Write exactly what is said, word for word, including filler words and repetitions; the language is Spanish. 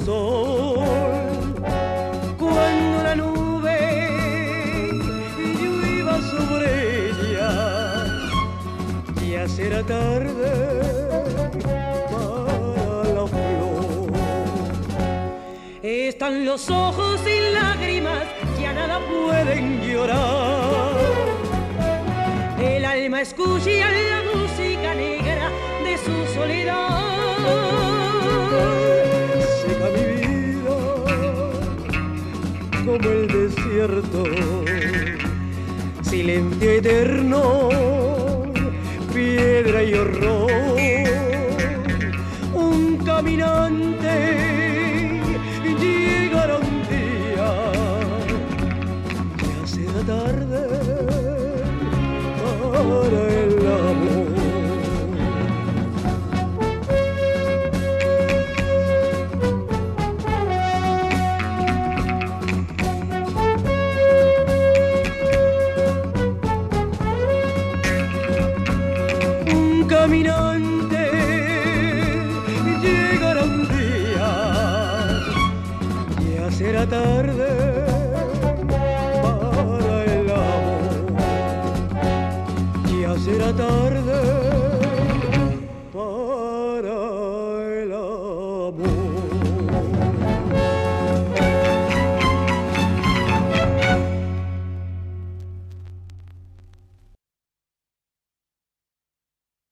sol. Cuando la nube llueva sobre ella, ya será tarde para la flor. Están los ojos sin lágrimas que a nada pueden llorar. El alma escucha la música negra de su soledad. Seca mi vida como el desierto, silencio eterno, piedra y horror. Un caminante llegará un día, ya será tarde para el amor. Un caminante llegará un día, ya será tarde para el amor. Ya será tarde